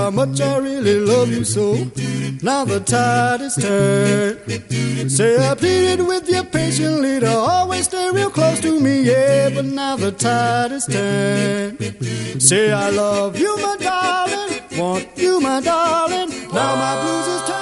how much I really love you so. Now the tide is turned. Say I pleaded with you patiently to always stay real close to me, yeah, but now the tide is turned. Say I love you, my darling, want you, my darling. Now my blues is turned.